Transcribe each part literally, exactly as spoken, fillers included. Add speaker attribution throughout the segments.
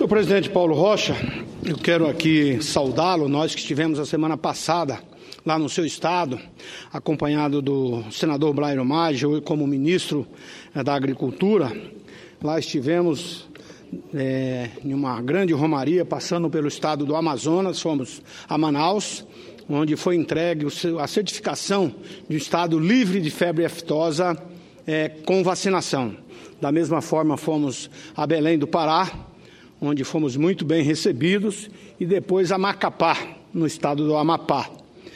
Speaker 1: Senhor presidente Paulo Rocha, eu quero aqui saudá-lo, nós que estivemos a semana passada lá no seu estado, acompanhado do senador Blairo Maggi, eu como ministro eh, da Agricultura. Lá estivemos é, em uma grande romaria, passando pelo estado do Amazonas, fomos a Manaus, onde foi entregue a certificação de um estado livre de febre aftosa é, com vacinação. Da mesma forma, fomos a Belém do Pará, onde fomos muito bem recebidos, e depois a Macapá, no estado do Amapá.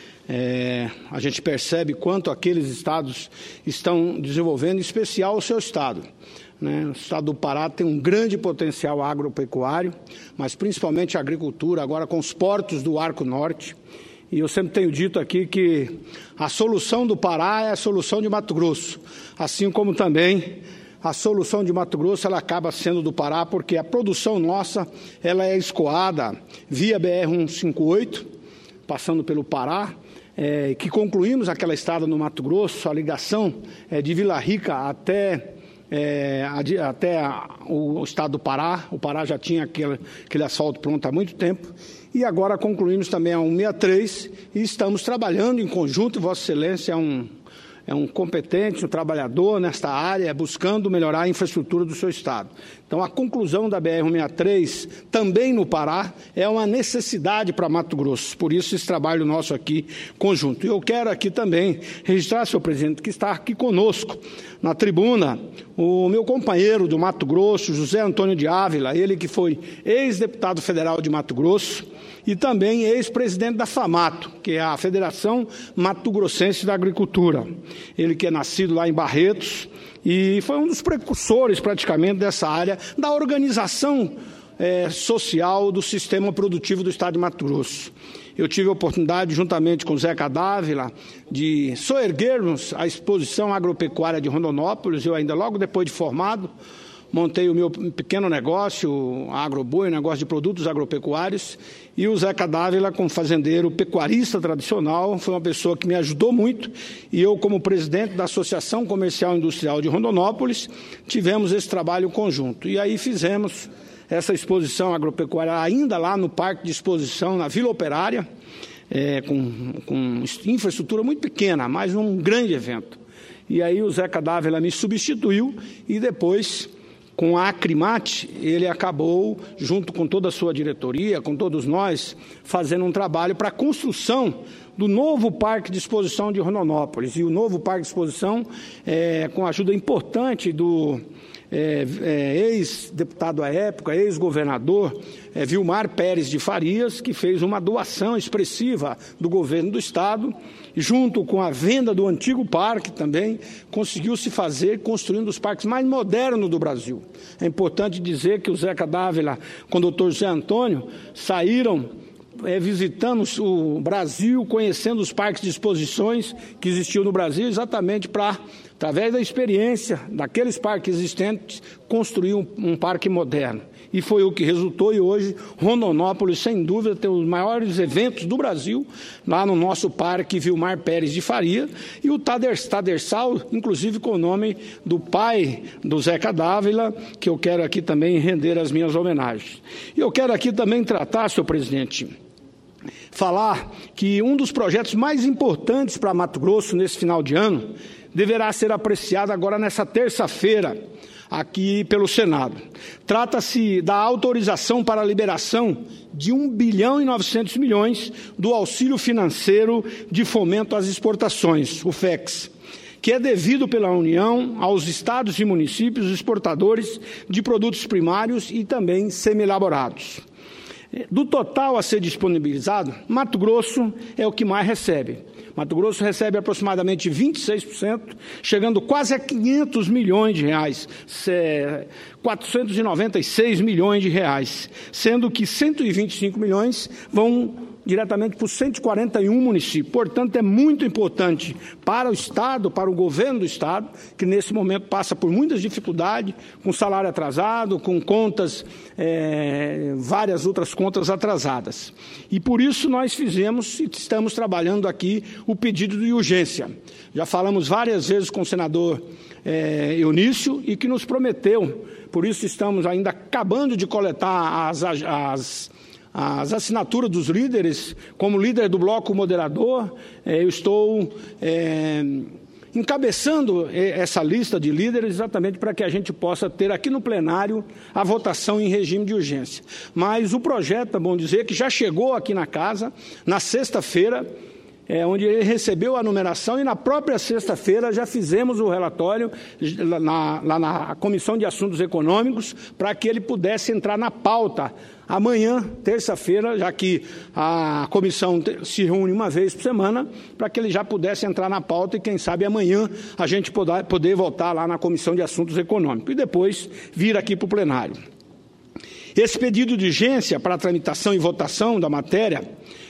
Speaker 1: É, a gente percebe quanto aqueles estados estão desenvolvendo, em especial o seu estado. Né? O estado do Pará tem um grande potencial agropecuário, mas principalmente a agricultura, agora com os portos do Arco Norte. E eu sempre tenho dito aqui que a solução do Pará é a solução de Mato Grosso, assim como também a solução de Mato Grosso ela acaba sendo do Pará, porque a produção nossa ela é escoada via B R cento e cinquenta e oito, passando pelo Pará, é, que concluímos aquela estrada no Mato Grosso, a ligação é, de Vila Rica até, é, até a, o estado do Pará. O Pará já tinha aquele, aquele asfalto pronto há muito tempo. E agora concluímos também a cento e sessenta e três e estamos trabalhando em conjunto, Vossa Excelência é um... é um competente, um trabalhador nesta área, buscando melhorar a infraestrutura do seu estado. Então, a conclusão da B R cento e sessenta e três, também no Pará, é uma necessidade para Mato Grosso. Por isso, esse trabalho nosso aqui conjunto. E eu quero aqui também registrar, senhor presidente, que está aqui conosco, na tribuna, o meu companheiro do Mato Grosso, José Antônio de Ávila, ele que foi ex-deputado federal de Mato Grosso, e também ex-presidente da FAMATO, que é a Federação Mato Grossense da Agricultura. Ele que é nascido lá em Barretos e foi um dos precursores praticamente dessa área da organização é, social do sistema produtivo do estado de Mato Grosso. Eu tive a oportunidade, juntamente com o Zeca Dávila, de soerguermos a exposição agropecuária de Rondonópolis. Eu ainda logo depois de formado, montei o meu pequeno negócio, a Agroboi, negócio de produtos agropecuários, e o Zeca Dávila, como fazendeiro pecuarista tradicional, foi uma pessoa que me ajudou muito, e eu, como presidente da Associação Comercial e Industrial de Rondonópolis, tivemos esse trabalho conjunto. E aí fizemos essa exposição agropecuária ainda lá no Parque de Exposição, na Vila Operária, é, com, com infraestrutura muito pequena, mas um grande evento. E aí o Zeca Dávila me substituiu e depois, com a Acrimate, ele acabou, junto com toda a sua diretoria, com todos nós, fazendo um trabalho para a construção do novo Parque de Exposição de Rondonópolis. E o novo Parque de Exposição, é, com a ajuda importante do é, é, ex-deputado à época, ex-governador, é, Vilmar Pérez de Farias, que fez uma doação expressiva do governo do estado, junto com a venda do antigo parque também, conseguiu se fazer construindo os parques mais modernos do Brasil. É importante dizer que o Zeca Dávila, com o doutor José Antônio, saíram é, visitando o Brasil, conhecendo os parques de exposições que existiam no Brasil, exatamente para, através da experiência daqueles parques existentes, construir um, um parque moderno. E foi o que resultou, e hoje Rondonópolis, sem dúvida, tem os maiores eventos do Brasil, lá no nosso parque Vilmar Pérez de Faria, e o Tadersal, inclusive com o nome do pai do Zeca Dávila, que eu quero aqui também render as minhas homenagens. E eu quero aqui também tratar, senhor presidente, falar que um dos projetos mais importantes para Mato Grosso nesse final de ano deverá ser apreciado agora nessa terça-feira, aqui pelo Senado. Trata-se da autorização para a liberação de um bilhão e novecentos milhões do auxílio financeiro de fomento às exportações, o FEX, que é devido pela União aos estados e municípios exportadores de produtos primários e também semi-elaborados. Do total a ser disponibilizado, Mato Grosso é o que mais recebe. Mato Grosso recebe aproximadamente vinte e seis por cento, chegando quase a quinhentos milhões de reais, quatrocentos e noventa e seis milhões de reais, sendo que cento e vinte e cinco milhões vão diretamente para os cento e quarenta e um municípios. Portanto, é muito importante para o Estado, para o governo do Estado, que nesse momento passa por muitas dificuldades, com salário atrasado, com contas, é, várias outras contas atrasadas. E por isso nós fizemos e estamos trabalhando aqui o pedido de urgência. Já falamos várias vezes com o senador é, Eunício e que nos prometeu, por isso estamos ainda acabando de coletar as, as, as assinaturas dos líderes. Como líder do bloco moderador, é, eu estou é, encabeçando essa lista de líderes exatamente para que a gente possa ter aqui no plenário a votação em regime de urgência. Mas o projeto, é bom dizer, que já chegou aqui na casa, na sexta-feira, É, onde ele recebeu a numeração e na própria sexta-feira já fizemos o relatório na, lá na Comissão de Assuntos Econômicos para que ele pudesse entrar na pauta amanhã, terça-feira, já que a comissão se reúne uma vez por semana, para que ele já pudesse entrar na pauta e, quem sabe, amanhã a gente poder, poder voltar lá na Comissão de Assuntos Econômicos e depois vir aqui para o plenário. Esse pedido de urgência para a tramitação e votação da matéria,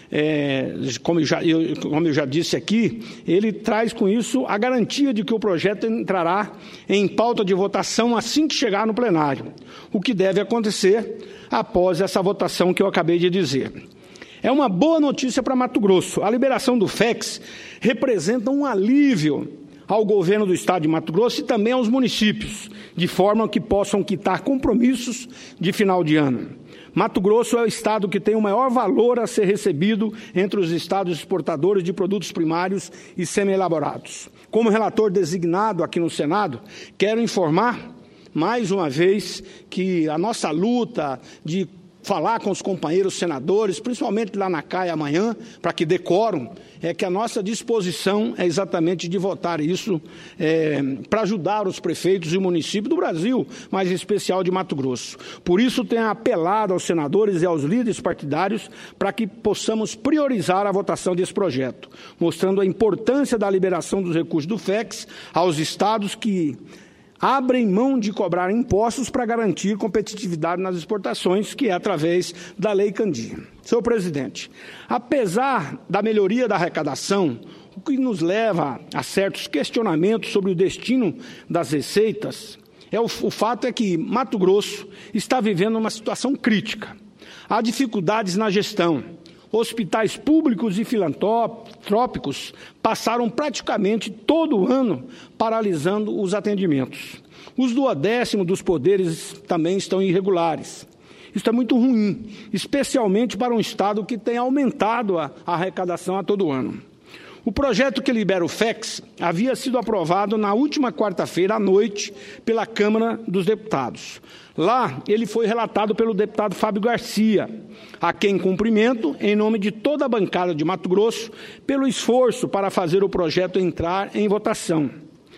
Speaker 1: É, como, eu já, eu, como eu já disse aqui, ele traz com isso a garantia de que o projeto entrará em pauta de votação assim que chegar no plenário, o que deve acontecer após essa votação que eu acabei de dizer. É uma boa notícia para Mato Grosso. A liberação do F E X representa um alívio ao governo do Estado de Mato Grosso e também aos municípios, de forma que possam quitar compromissos de final de ano. Mato Grosso é o estado que tem o maior valor a ser recebido entre os estados exportadores de produtos primários e semi-elaborados. Como relator designado aqui no Senado, quero informar, mais uma vez, que a nossa luta de falar com os companheiros senadores, principalmente lá na C A I amanhã, para que dê quórum, é que a nossa disposição é exatamente de votar isso é, para ajudar os prefeitos e municípios do Brasil, mas em especial de Mato Grosso. Por isso, tenho apelado aos senadores e aos líderes partidários para que possamos priorizar a votação desse projeto, mostrando a importância da liberação dos recursos do F E X aos estados que abrem mão de cobrar impostos para garantir competitividade nas exportações, que é através da Lei Candir. Senhor presidente, apesar da melhoria da arrecadação, o que nos leva a certos questionamentos sobre o destino das receitas, é o, o fato é que Mato Grosso está vivendo uma situação crítica. Há dificuldades na gestão. Hospitais públicos e filantrópicos passaram praticamente todo o ano paralisando os atendimentos. Os duodécimos dos poderes também estão irregulares. Isso é muito ruim, especialmente para um estado que tem aumentado a arrecadação a todo ano. O projeto que libera o F E X havia sido aprovado na última quarta-feira à noite pela Câmara dos Deputados. Lá, ele foi relatado pelo deputado Fábio Garcia, a quem cumprimento, em nome de toda a bancada de Mato Grosso, pelo esforço para fazer o projeto entrar em votação.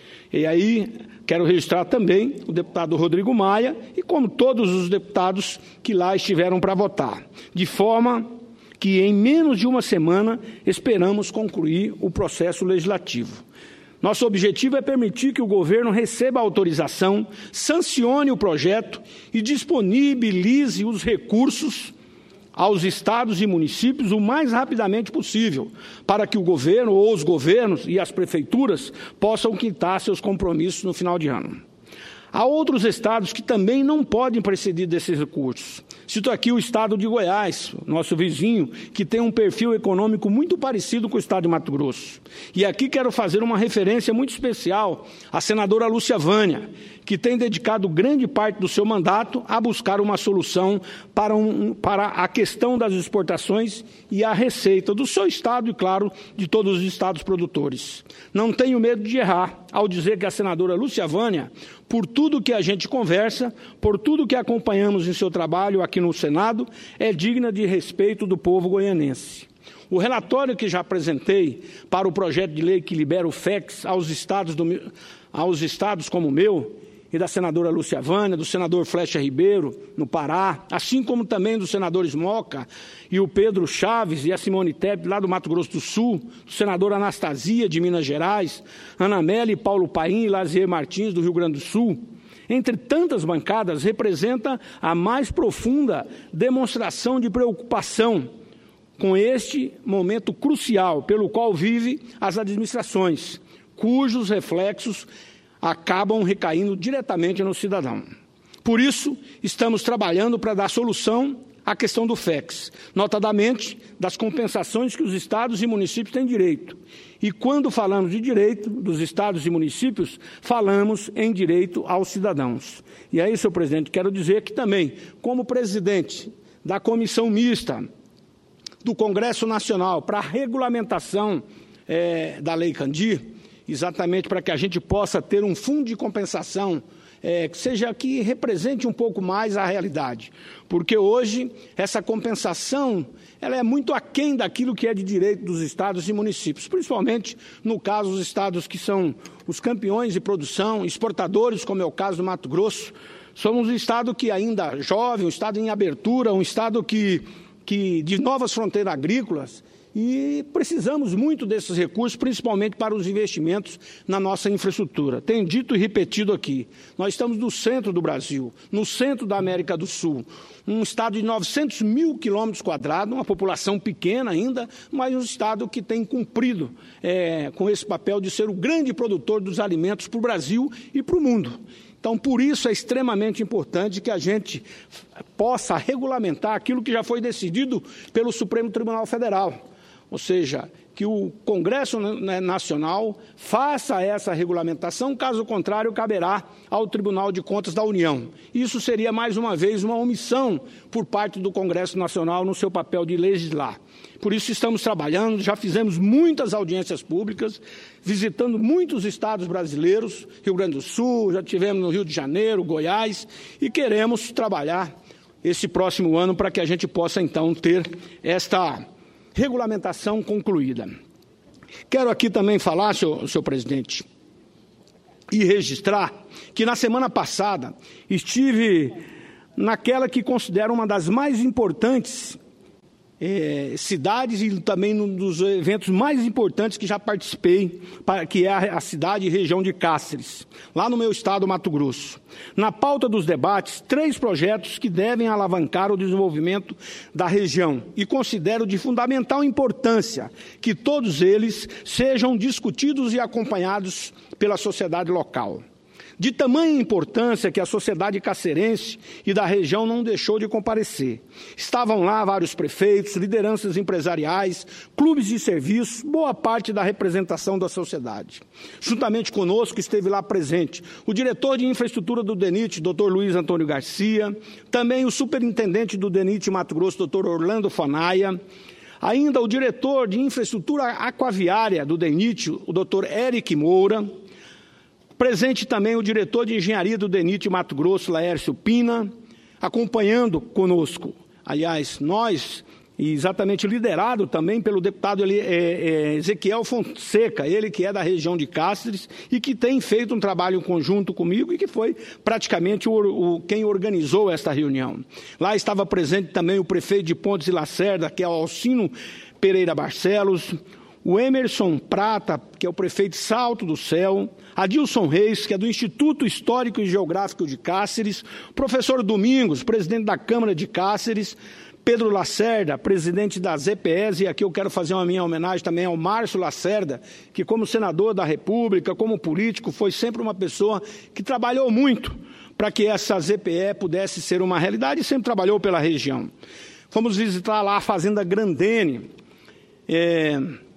Speaker 1: E aí, quero registrar também o deputado Rodrigo Maia e como todos os deputados que lá estiveram para votar, de forma que em menos de uma semana esperamos concluir o processo legislativo. Nosso objetivo é permitir que o governo receba a autorização, sancione o projeto e disponibilize os recursos aos estados e municípios o mais rapidamente possível, para que o governo ou os governos e as prefeituras possam quitar seus compromissos no final de ano. Há outros estados que também não podem prescindir desses recursos. Cito aqui o estado de Goiás, nosso vizinho, que tem um perfil econômico muito parecido com o estado de Mato Grosso. E aqui quero fazer uma referência muito especial à senadora Lúcia Vânia, que tem dedicado grande parte do seu mandato a buscar uma solução para, um, para a questão das exportações e a receita do seu estado e, claro, de todos os estados produtores. Não tenho medo de errar ao dizer que a senadora Lúcia Vânia, por tudo que a gente conversa, por tudo que acompanhamos em seu trabalho aqui no Senado, é digna de respeito do povo goianense. O relatório que já apresentei para o projeto de lei que libera o F E X aos estados, do, aos estados como o meu, e da senadora Lúcia Vânia, do senador Flecha Ribeiro, no Pará, assim como também dos senadores Moca e o Pedro Chaves e a Simone Tebet, lá do Mato Grosso do Sul, do senador Anastasia, de Minas Gerais, Ana Amélia e Paulo Paim e Lazier Martins, do Rio Grande do Sul, entre tantas bancadas, representa a mais profunda demonstração de preocupação com este momento crucial pelo qual vivem as administrações, cujos reflexos acabam recaindo diretamente no cidadão. Por isso, estamos trabalhando para dar solução à questão do F E X, notadamente das compensações que os estados e municípios têm direito. E quando falamos de direito dos estados e municípios, falamos em direito aos cidadãos. E aí, senhor presidente, quero dizer que também, como presidente da comissão mista do Congresso Nacional para a regulamentação é, da Lei Candir, exatamente para que a gente possa ter um fundo de compensação É, que seja que represente um pouco mais a realidade, porque hoje essa compensação ela é muito aquém daquilo que é de direito dos estados e municípios, principalmente no caso dos estados que são os campeões de produção, exportadores, como é o caso do Mato Grosso. Somos um estado que ainda é jovem, um estado em abertura, um estado que, que de novas fronteiras agrícolas, e precisamos muito desses recursos, principalmente para os investimentos na nossa infraestrutura. Tenho dito e repetido aqui, nós estamos no centro do Brasil, no centro da América do Sul, um estado de novecentos mil quilômetros quadrados, uma população pequena ainda, mas um estado que tem cumprido é, com esse papel de ser o grande produtor dos alimentos para o Brasil e para o mundo. Então, por isso é extremamente importante que a gente possa regulamentar aquilo que já foi decidido pelo Supremo Tribunal Federal. Ou seja, que o Congresso Nacional faça essa regulamentação, caso contrário, caberá ao Tribunal de Contas da União. Isso seria, mais uma vez, uma omissão por parte do Congresso Nacional no seu papel de legislar. Por isso estamos trabalhando, já fizemos muitas audiências públicas, visitando muitos estados brasileiros, Rio Grande do Sul, já tivemos no Rio de Janeiro, Goiás, e queremos trabalhar esse próximo ano para que a gente possa, então, ter esta regulamentação concluída. Quero aqui também falar, senhor, senhor presidente, e registrar que na semana passada estive naquela que considero uma das mais importantes eh, cidades e também um dos eventos mais importantes que já participei, que é a, a cidade e região de Cáceres, lá no meu estado, Mato Grosso. Na pauta dos debates, três projetos que devem alavancar o desenvolvimento da região e considero de fundamental importância que todos eles sejam discutidos e acompanhados pela sociedade local. De tamanha importância que a sociedade cacerense e da região não deixou de comparecer. Estavam lá vários prefeitos, lideranças empresariais, clubes de serviço, boa parte da representação da sociedade. Juntamente conosco esteve lá presente o diretor de infraestrutura do DENIT, doutor Luiz Antônio Garcia, também o superintendente do DENIT Mato Grosso, doutor Orlando Fonaia, ainda o diretor de infraestrutura aquaviária do DENIT, o doutor Eric Moura, presente também o diretor de engenharia do DENIT Mato Grosso, Laércio Pina, acompanhando conosco, aliás, nós, e exatamente liderado também pelo deputado Ezequiel Fonseca, ele que é da região de Cáceres e que tem feito um trabalho em conjunto comigo e que foi praticamente o, o, quem organizou esta reunião. Lá estava presente também o prefeito de Pontes e Lacerda, que é o Alcino Pereira Barcelos, o Emerson Prata, que é o prefeito de Salto do Céu, Adilson Reis, que é do Instituto Histórico e Geográfico de Cáceres, professor Domingos, presidente da Câmara de Cáceres, Pedro Lacerda, presidente da Z P S, e aqui eu quero fazer uma minha homenagem também ao Márcio Lacerda, que como senador da República, como político, foi sempre uma pessoa que trabalhou muito para que essa Z P E pudesse ser uma realidade e sempre trabalhou pela região. Fomos visitar lá a Fazenda Grandene, é...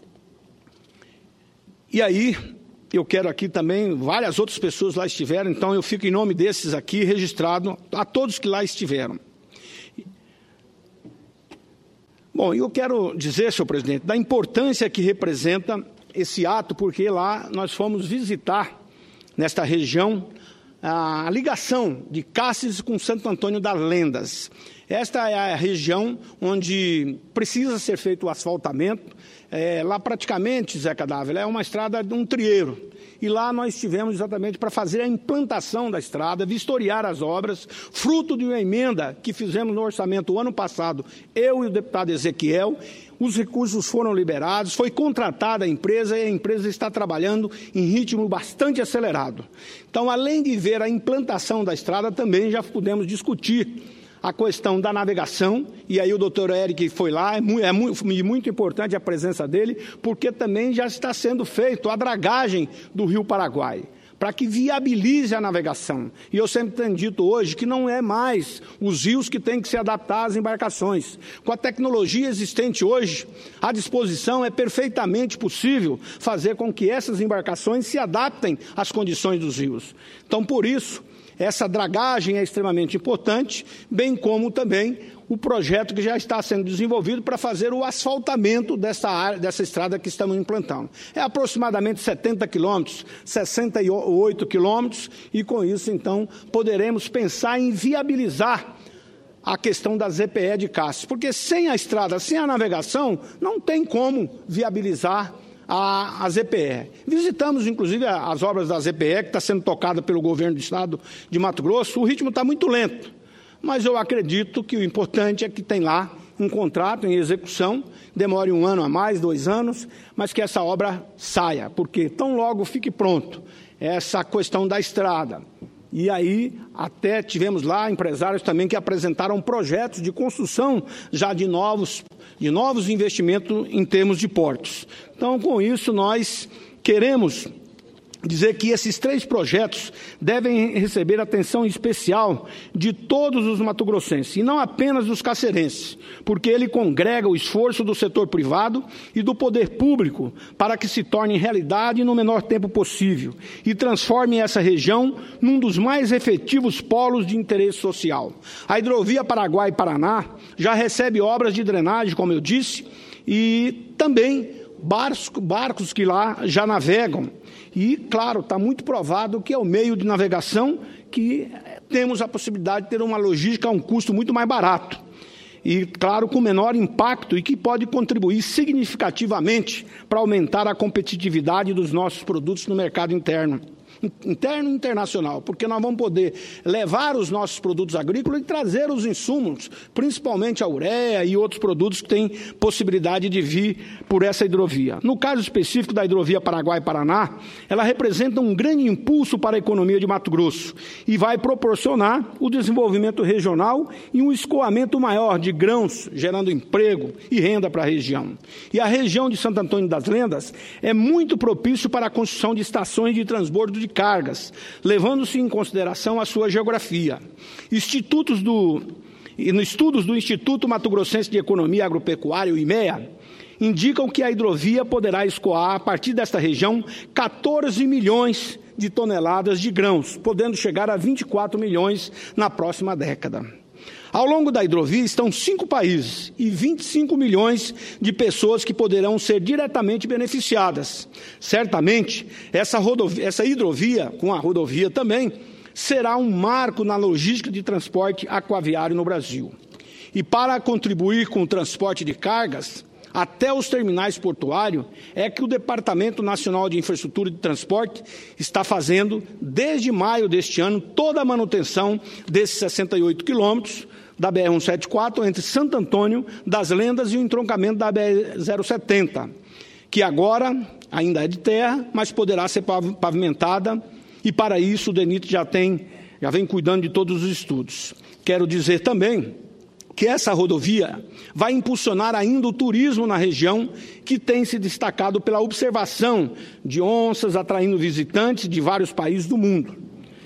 Speaker 1: E aí, eu quero aqui também, várias outras pessoas lá estiveram, então eu fico em nome desses aqui, registrado a todos que lá estiveram. Bom, eu quero dizer, senhor presidente, da importância que representa esse ato, porque lá nós fomos visitar, nesta região, a ligação de Cáceres com Santo Antônio das Lendas. Esta é a região onde precisa ser feito o asfaltamento. É, lá praticamente, Zé Cadáver, é uma estrada de um trieiro. E lá nós estivemos exatamente para fazer a implantação da estrada, vistoriar as obras, fruto de uma emenda que fizemos no orçamento o ano passado, eu e o deputado Ezequiel. Os recursos foram liberados, foi contratada a empresa e a empresa está trabalhando em ritmo bastante acelerado. Então, além de ver a implantação da estrada, também já pudemos discutir a questão da navegação, e aí o doutor Eric foi lá, é muito, é muito, muito importante a presença dele, porque também já está sendo feito a dragagem do Rio Paraguai, para que viabilize a navegação. E eu sempre tenho dito hoje que não é mais os rios que têm que se adaptar às embarcações. Com a tecnologia existente hoje, à disposição, é perfeitamente possível fazer com que essas embarcações se adaptem às condições dos rios. Então, por isso, essa dragagem é extremamente importante, bem como também o projeto que já está sendo desenvolvido para fazer o asfaltamento dessa área, dessa estrada que estamos implantando. É aproximadamente setenta quilômetros, sessenta e oito quilômetros, e com isso, então, poderemos pensar em viabilizar a questão da Z P E de Cassis, porque sem a estrada, sem a navegação, não tem como viabilizar A, a Z P E. Visitamos, inclusive, as obras da Z P E, que está sendo tocada pelo governo do estado de Mato Grosso. O ritmo está muito lento, mas eu acredito que o importante é que tem lá um contrato em execução, demore um ano a mais, dois anos, mas que essa obra saia, porque tão logo fique pronto essa questão da estrada. E aí, até tivemos lá empresários também que apresentaram projetos de construção já de novos, de novos investimentos em termos de portos. Então, com isso, nós queremos dizer que esses três projetos devem receber atenção especial de todos os matogrossenses, e não apenas dos cacerenses, porque ele congrega o esforço do setor privado e do poder público para que se torne realidade no menor tempo possível e transforme essa região num dos mais efetivos polos de interesse social. A hidrovia Paraguai-Paraná já recebe obras de drenagem, como eu disse, e também barcos, barcos que lá já navegam. E, claro, está muito provado que é o meio de navegação que temos a possibilidade de ter uma logística a um custo muito mais barato. E, claro, com menor impacto e que pode contribuir significativamente para aumentar a competitividade dos nossos produtos no mercado interno. Interno e internacional, porque nós vamos poder levar os nossos produtos agrícolas e trazer os insumos, principalmente a ureia e outros produtos que têm possibilidade de vir por essa hidrovia. No caso específico da hidrovia Paraguai-Paraná, ela representa um grande impulso para a economia de Mato Grosso e vai proporcionar o desenvolvimento regional e um escoamento maior de grãos, gerando emprego e renda para a região. E a região de Santo Antônio das Lendas é muito propício para a construção de estações de transbordo de cargas, levando-se em consideração a sua geografia. Institutos do, no estudos do Instituto Mato Grossense de Economia Agropecuária, o I M E A, indicam que a hidrovia poderá escoar, a partir desta região, quatorze milhões de toneladas de grãos, podendo chegar a vinte e quatro milhões na próxima década. Ao longo da hidrovia estão cinco países e vinte e cinco milhões de pessoas que poderão ser diretamente beneficiadas. Certamente, essa, rodovia, essa hidrovia, com a rodovia também, será um marco na logística de transporte aquaviário no Brasil. E para contribuir com o transporte de cargas até os terminais portuários, é que o Departamento Nacional de Infraestrutura de Transporte está fazendo, desde maio deste ano, toda a manutenção desses sessenta e oito quilômetros, da B R cento e setenta e quatro, entre Santo Antônio das Lendas e o entroncamento da B R zero setenta, que agora ainda é de terra, mas poderá ser pavimentada, e para isso o DENIT já, tem, já vem cuidando de todos os estudos. Quero dizer também que essa rodovia vai impulsionar ainda o turismo na região, que tem se destacado pela observação de onças, atraindo visitantes de vários países do mundo.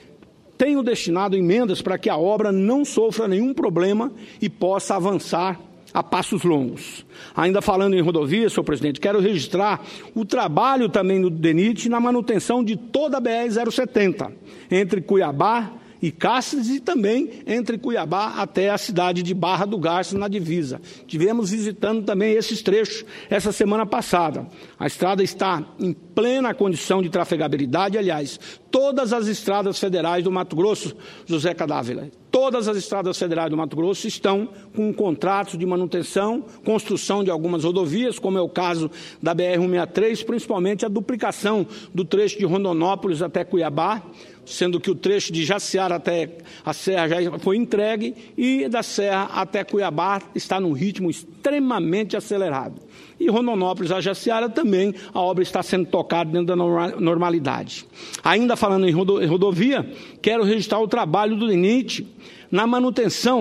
Speaker 1: Tenho destinado emendas para que a obra não sofra nenhum problema e possa avançar a passos longos. Ainda falando em rodovia, senhor presidente, quero registrar o trabalho também do DENIT na manutenção de toda a B R zero setenta, entre Cuiabá e Cáceres, e também entre Cuiabá até a cidade de Barra do Garças, na divisa. Tivemos visitando também esses trechos essa semana passada. A estrada está em plena condição de trafegabilidade, aliás, todas as estradas federais do Mato Grosso, José Cadávila, todas as estradas federais do Mato Grosso estão com contratos de manutenção, construção de algumas rodovias, como é o caso da B R cento e sessenta e três, principalmente a duplicação do trecho de Rondonópolis até Cuiabá, sendo que o trecho de Jaciara até a Serra já foi entregue e da Serra até Cuiabá está num ritmo extremamente acelerado. E Rondonópolis a Jaciara também, a obra está sendo tocada dentro da normalidade. Ainda falando em rodovia, quero registrar o trabalho do DENIT na manutenção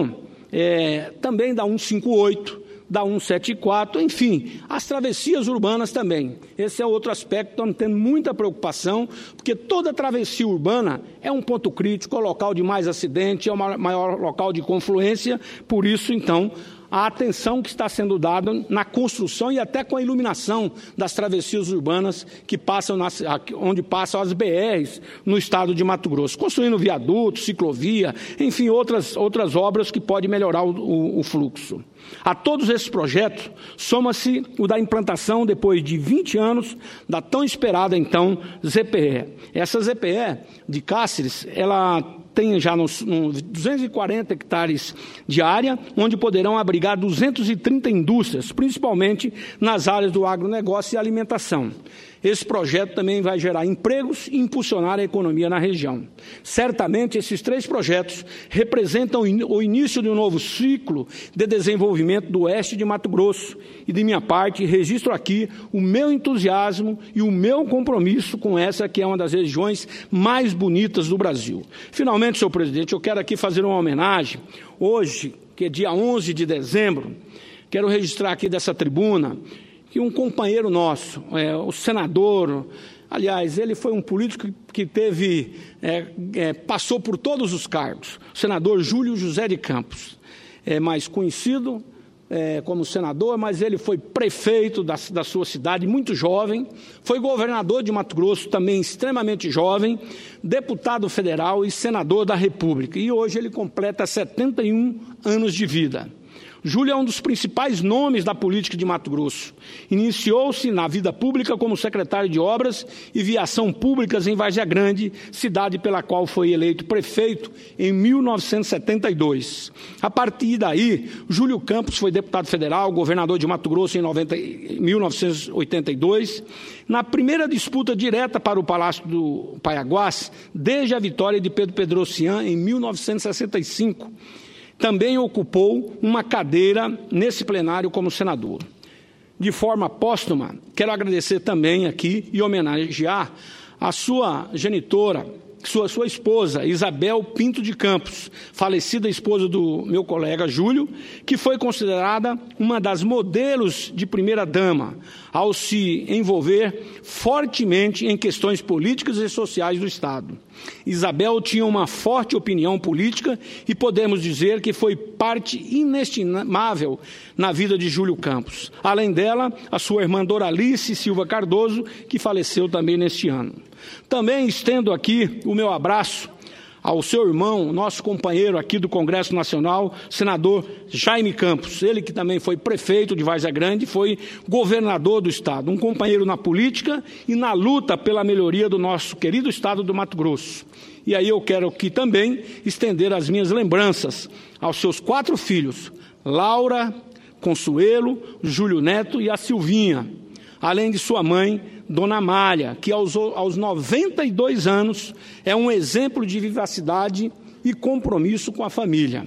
Speaker 1: é, também da cento e cinquenta e oito, da cento e setenta e quatro, enfim, as travessias urbanas também. Esse é outro aspecto que estamos tendo muita preocupação, porque toda travessia urbana é um ponto crítico, é o local de mais acidente, é o maior local de confluência, por isso, então, a atenção que está sendo dada na construção e até com a iluminação das travessias urbanas que passam nas, onde passam as B Rs no estado de Mato Grosso, construindo viadutos, ciclovia, enfim, outras, outras obras que podem melhorar o, o, o fluxo. A todos esses projetos, soma-se o da implantação, depois de vinte anos, da tão esperada, então, Z P E. Essa Z P E de Cáceres, ela tem já nos, nos duzentos e quarenta hectares de área, onde poderão abrigar duzentas e trinta indústrias, principalmente nas áreas do agronegócio e alimentação. Esse projeto também vai gerar empregos e impulsionar a economia na região. Certamente, esses três projetos representam o início de um novo ciclo de desenvolvimento do oeste de Mato Grosso. E, de minha parte, registro aqui o meu entusiasmo e o meu compromisso com essa que é uma das regiões mais bonitas do Brasil. Finalmente, senhor presidente, eu quero aqui fazer uma homenagem. Hoje, que é dia onze de dezembro, quero registrar aqui dessa tribuna que um companheiro nosso, é, o senador, aliás, ele foi um político que teve, é, é, passou por todos os cargos, o senador Júlio José de Campos, é mais conhecido é, como senador, mas ele foi prefeito da, da sua cidade, muito jovem, foi governador de Mato Grosso, também extremamente jovem, deputado federal e senador da República, e hoje ele completa setenta e um anos de vida. Júlio é um dos principais nomes da política de Mato Grosso. Iniciou-se na vida pública como secretário de Obras e Viação Públicas em Várzea Grande, cidade pela qual foi eleito prefeito em mil novecentos e setenta e dois. A partir daí, Júlio Campos foi deputado federal, governador de Mato Grosso em mil novecentos e oitenta e dois. Na primeira disputa direta para o Palácio do Paiaguás, desde a vitória de Pedro Pedrocian em mil novecentos e sessenta e cinco. Também ocupou uma cadeira nesse plenário como senador. De forma póstuma, quero agradecer também aqui e homenagear a sua genitora, sua, sua esposa, Isabel Pinto de Campos, falecida esposa do meu colega Júlio, que foi considerada uma das modelos de primeira-dama, ao se envolver fortemente em questões políticas e sociais do Estado. Isabel tinha uma forte opinião política e podemos dizer que foi parte inestimável na vida de Júlio Campos. Além dela, a sua irmã Doralice Silva Cardoso, que faleceu também neste ano. Também estendo aqui o meu abraço ao seu irmão, nosso companheiro aqui do Congresso Nacional, senador Jaime Campos, ele que também foi prefeito de Várzea Grande, foi governador do Estado, um companheiro na política e na luta pela melhoria do nosso querido Estado do Mato Grosso. E aí eu quero aqui também estender as minhas lembranças aos seus quatro filhos, Laura, Consuelo, Júlio Neto e a Silvinha, além de sua mãe, Dona Amália, que aos, aos noventa e dois anos é um exemplo de vivacidade e compromisso com a família.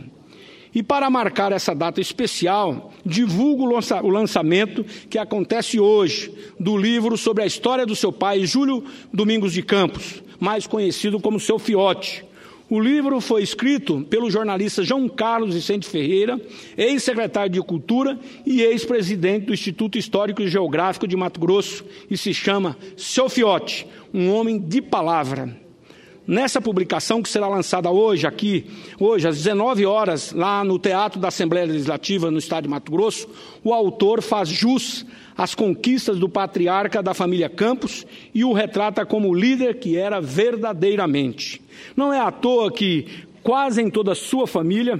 Speaker 1: E para marcar essa data especial, divulgo o, lança, o lançamento que acontece hoje do livro sobre a história do seu pai, Júlio Domingos de Campos, mais conhecido como Seu Fiote. O livro foi escrito pelo jornalista João Carlos Vicente Ferreira, ex-secretário de Cultura e ex-presidente do Instituto Histórico e Geográfico de Mato Grosso, e se chama Seu Fiote, um homem de palavra. Nessa publicação, que será lançada hoje, aqui, hoje, às dezenove horas, lá no Teatro da Assembleia Legislativa, no estado de Mato Grosso, o autor faz jus às conquistas do patriarca da família Campos e o retrata como líder que era verdadeiramente. Não é à toa que, quase em toda a sua família,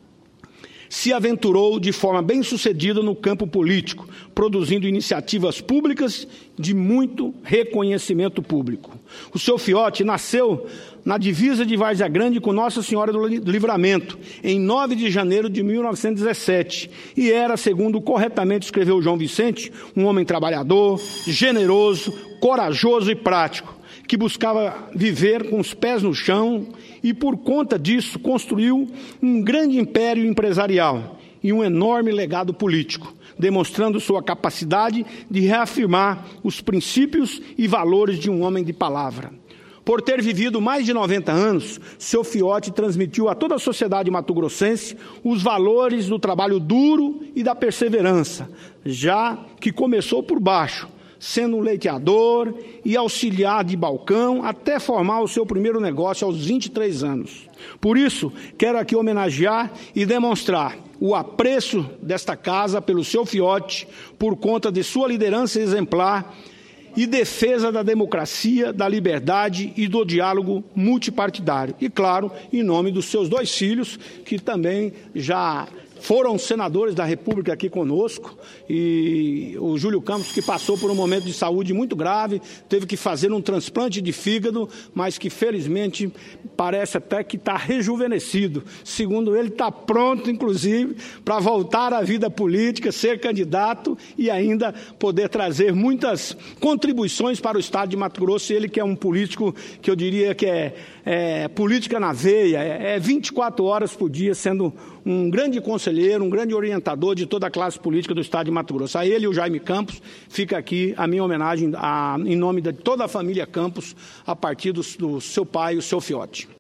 Speaker 1: se aventurou de forma bem-sucedida no campo político, produzindo iniciativas públicas de muito reconhecimento público. O seu Fiote nasceu na divisa de Várzea Grande com Nossa Senhora do Livramento, em nove de janeiro de mil novecentos e dezessete, e era, segundo corretamente escreveu João Vicente, um homem trabalhador, generoso, corajoso e prático, que buscava viver com os pés no chão e, por conta disso, construiu um grande império empresarial e um enorme legado político, demonstrando sua capacidade de reafirmar os princípios e valores de um homem de palavra. Por ter vivido mais de noventa anos, seu Fiote transmitiu a toda a sociedade mato-grossense os valores do trabalho duro e da perseverança, já que começou por baixo, sendo um leiteador e auxiliar de balcão até formar o seu primeiro negócio aos vinte e três anos. Por isso, quero aqui homenagear e demonstrar o apreço desta casa pelo seu Fiote, por conta de sua liderança exemplar e defesa da democracia, da liberdade e do diálogo multipartidário. E, claro, em nome dos seus dois filhos, que também já foram senadores da República aqui conosco, e o Júlio Campos, que passou por um momento de saúde muito grave, teve que fazer um transplante de fígado, mas que felizmente parece até que está rejuvenescido. Segundo ele, está pronto, inclusive, para voltar à vida política, ser candidato e ainda poder trazer muitas contribuições para o estado de Mato Grosso. Ele que é um político que eu diria que é, é política na veia, é, é vinte e quatro horas por dia, sendo um grande conselheiro, um grande orientador de toda a classe política do estado de Mato Grosso. A ele e o Jaime Campos, fica aqui a minha homenagem a, em nome de toda a família Campos, a partir do, do seu pai, o seu Fiote.